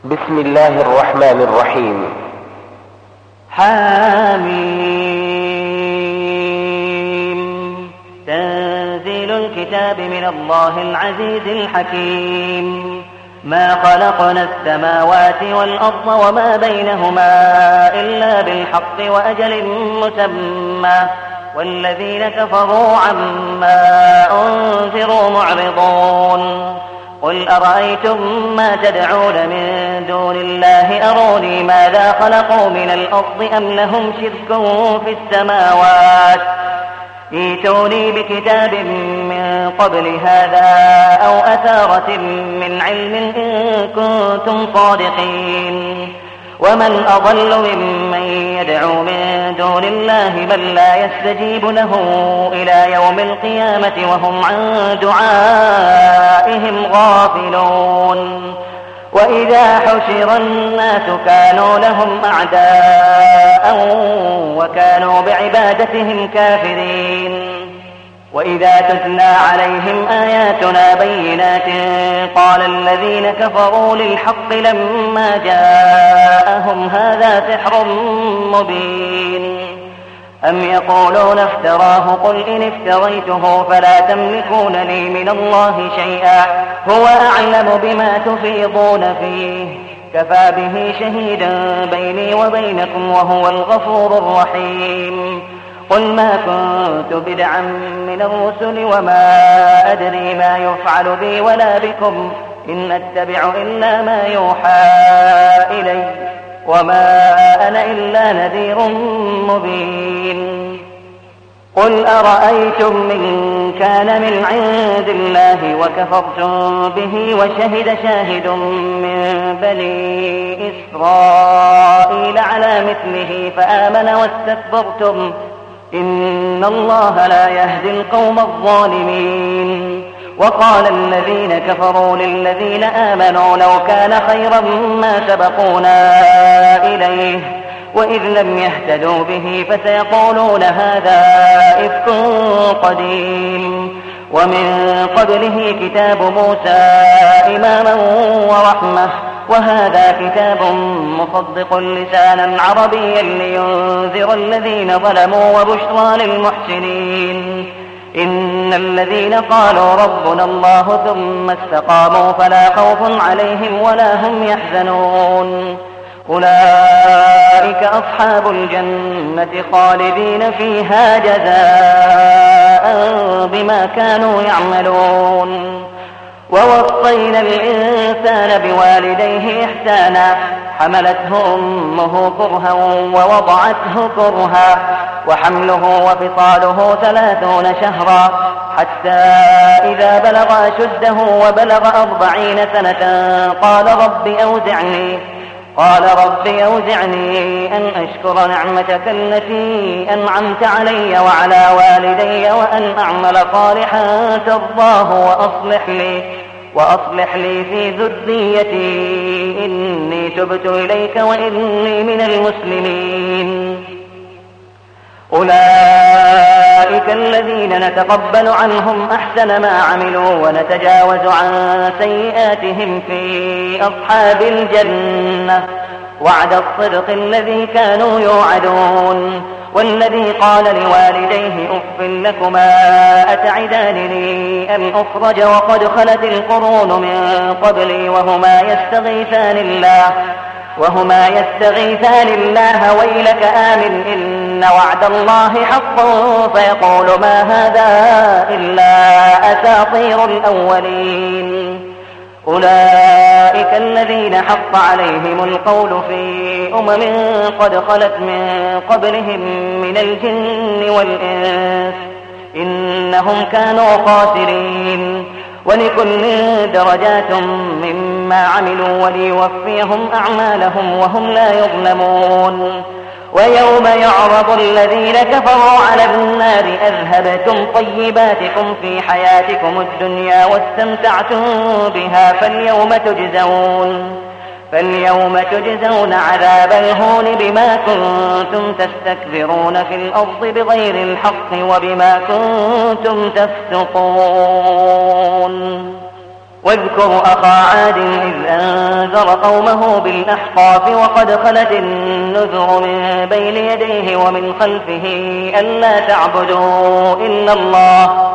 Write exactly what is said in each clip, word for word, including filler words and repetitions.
بسم الله الرحمن الرحيم. حميم. تنزيل الكتاب من الله العزيز الحكيم. ما خلقنا السماوات والأرض وما بينهما إلا بالحق وأجل مسمى، والذين كفروا عما أنذروا معرضون. قل أرأيتم ما تدعون من دون الله أروني ماذا خلقوا من الأرض أم لهم شرك في السماوات، ائتوني بكتاب من قبل هذا أو أثارة من علم إن كنتم صادقين. ومن أضل ممن يدعو من دون الله من لا يستجيب له إلى يوم القيامة وهم عن دعائهم غافلون. وإذا حشر الناس كانوا لهم أعداء وكانوا بعبادتهم كافرين. وإذا تتلى عليهم آياتنا بينات قال الذين كفروا للحق لما جاءهم هذا سحر مبين. أم يقولون افتراه قل إن افتريته فلا تملكون لي من الله شيئا هو أعلم بما تفيضون فيه كفى به شهيدا بيني وبينكم وهو الغفور الرحيم. قل ما كنت بدعا من الرسل وما أدري ما يفعل بي ولا بكم إن أتبع إلا ما يوحى إلي وما أنا إلا نذير مبين. قل أرأيتم إن كان من عند الله وكفرتم به وشهد شاهد من بني إسرائيل على مثله فآمن واستكبرتم إن الله لا يهدي القوم الظالمين. وقال الذين كفروا للذين آمنوا لو كان خيرا ما سبقونا إليه وإذ لم يهتدوا به فسيقولون هذا إفك قديم. ومن قبله كتاب موسى إماما ورحمة وهذا كتاب مصدق لسانا عربيا لينذر الذين ظلموا وبشرى للمحسنين. إن الذين قالوا ربنا الله ثم استقاموا فلا خوف عليهم ولا هم يحزنون. أولئك أصحاب الجنة خالدين فيها جزاء بما كانوا يعملون. ووصينا الإنسان بوالديه إحسانا حملته أمه كرها ووضعته كرها وحمله وفصاله ثلاثون شهرا حتى إذا بلغ أشده وبلغ أربعين سنة قال رب أوزعني قال رب أوزعني أن أشكر نعمتك التي أنعمت علي وعلى والدي وأن أعمل صالحا ترضاه وأصلح لي وأصلح لي في ذريتي إني تبت إليك وإني من المسلمين. أولئك الذين نتقبل عنهم أحسن ما عملوا ونتجاوز عن سيئاتهم في أصحاب الجنة وعد الصدق الذي كانوا يوعدون. والذي قال لوالديه أف لكما أتعدانني أن أخرج وقد خلت القرون من قبلي وهما يستغيثان الله وهما يستغيثان الله ويلك آمن إن وعد الله حق فيقول ما هذا إلا أساطير الأولين. أولئك الذين حق عليهم القول في أمم قد خلت من قبلهم من الجن والإنس إنهم كانوا خاسرين. ولكل درجات مما عملوا وليوفيهم أعمالهم وهم لا يظلمون. ويوم يعرض الذين كفروا على النار أذهبتم طيباتكم في حياتكم الدنيا واستمتعتم بها فاليوم تجزون فاليوم تجزون عذاب الهون بما كنتم تستكبرون في الأرض بغير الحق وبما كنتم تفسقون. واذكر أخا عاد إذ أنذر قومه بالأحقاف وقد خلت النذر من بين يديه ومن خلفه ألا تعبدوا إلا الله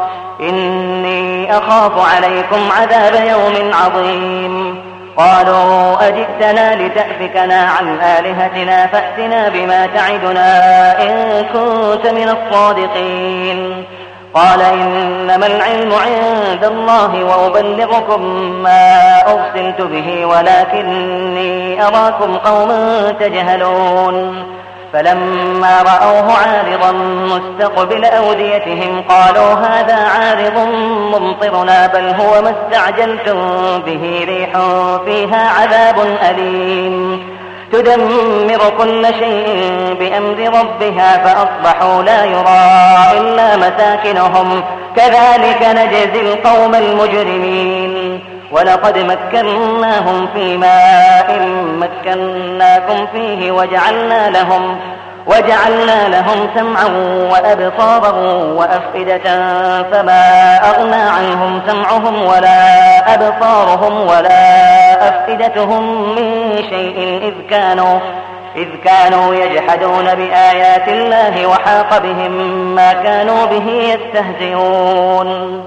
إني أخاف عليكم عذاب يوم عظيم. قالوا أجئتنا لتأفكنا عن آلهتنا فأتنا بما تعدنا إن كنت من الصادقين. قال إنما العلم عند الله وأبلغكم ما أرسلت به ولكني أراكم قوما تجهلون. فلما رأوه عارضا مستقبل أوديتهم قالوا هذا عارض ممطرنا بل هو ما استعجلتم به ريح فيها عذاب أليم تدمر كل شيء بأمر ربها فأصبحوا لا يرى إلا مساكنهم كذلك نجزي القوم المجرمين. ولقد مكناهم في ماء مكناكم فيه وجعلنا لهم وجعلنا لهم سمعا وأبصارا وأفئدة فما أغنى عنهم سمعهم ولا أبصارهم ولا أفئدتهم من شيء إذ كانوا إذ كانوا يجحدون بآيات الله وحاق بهم ما كانوا به يستهزئون.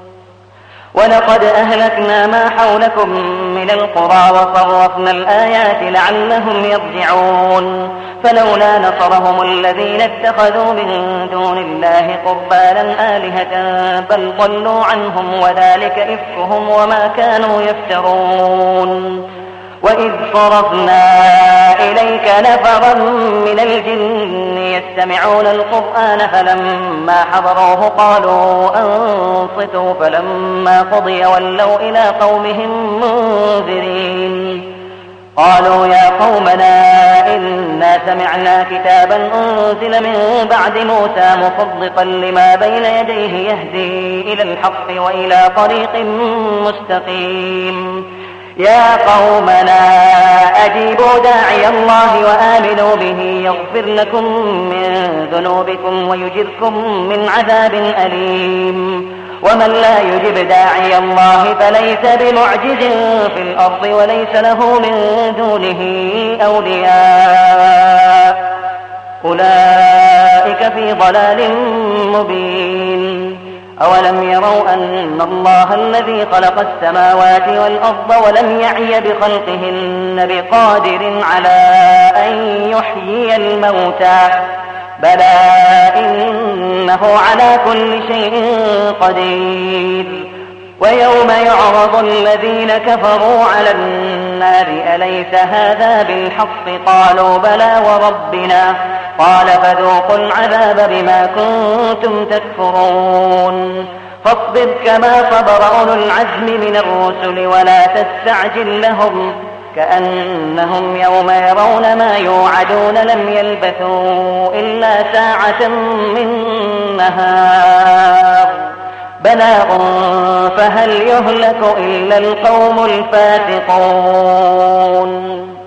ولقد أهلكنا ما حولكم من القرى وصرفنا الآيات لعلهم يرجعون. فلولا نصرهم الذين اتخذوا من دون الله قربانا آلهة بل ضلوا عنهم وذلك إفكهم وما كانوا يفترون. وإذ صرفنا إليك نفرا من الجن يستمعون القرآن فلما حضروه قالوا أنصتوا فلما قضي ولوا إلى قومهم منذرين. قالوا يا قومنا إنا سمعنا كتابا أنزل من بعد موسى مصدقا لما بين يديه يهدي إلى الحق وإلى طريق مستقيم. يا قومنا أجيبوا داعي الله وآمنوا به يغفر لكم من ذنوبكم ويجركم من عذاب أليم. ومن لا يجب داعي الله فليس بمعجز في الأرض وليس له من دونه أولياء أولئك في ضلال مبين. أولم يروا أن الله الذي خلق السماوات والأرض ولم يعي بخلقهن بقادر على أن يحيي الموتى بلى إنه على كل شيء قدير. ويوم يعرض الذين كفروا على النار أليس هذا بالحق قالوا بلى وربنا قال فذوقوا العذاب بما كنتم تكفرون. فاصبر كما صبر أولو العزم من الرسل ولا تستعجل لهم كأنهم يوم يرون ما يوعدون لم يلبثوا إلا ساعة من نهار بلاغ فهل يهلك إلا القوم الفاسقون.